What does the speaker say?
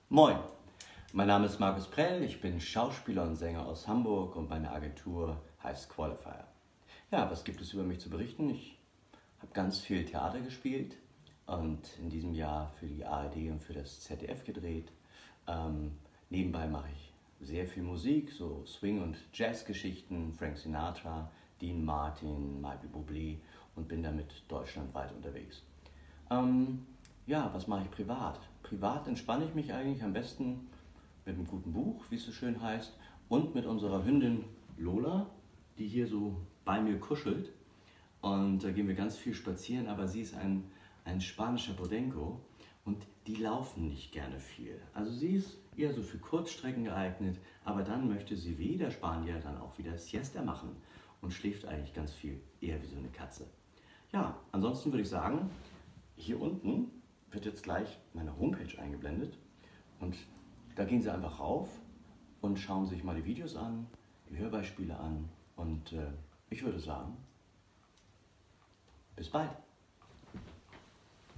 Moin, mein Name ist Markus Prell, ich bin Schauspieler und Sänger aus Hamburg und meine Agentur heißt Qualifier. Ja, was gibt es über mich zu berichten? Ich habe ganz viel Theater gespielt und in diesem Jahr für die ARD und für das ZDF gedreht. Nebenbei mache ich sehr viel Musik, so Swing- und Jazzgeschichten, Frank Sinatra, Dean Martin, Michael Bublé und bin damit deutschlandweit unterwegs. Ja, was mache ich privat? Privat entspanne ich mich eigentlich am besten mit einem guten Buch, wie es so schön heißt, und mit unserer Hündin Lola, die hier so bei mir kuschelt. Und da gehen wir ganz viel spazieren, aber sie ist ein spanischer Bodenco und die laufen nicht gerne viel. Also sie ist eher so für Kurzstrecken geeignet, aber dann möchte sie wie der Spanier dann auch wieder Siesta machen und schläft eigentlich ganz viel, eher wie so eine Katze. Ja, ansonsten würde ich sagen, hier unten wird jetzt gleich meine Homepage eingeblendet und da gehen Sie einfach rauf und schauen sich mal die Videos an, die Hörbeispiele an und ich würde sagen, bis bald.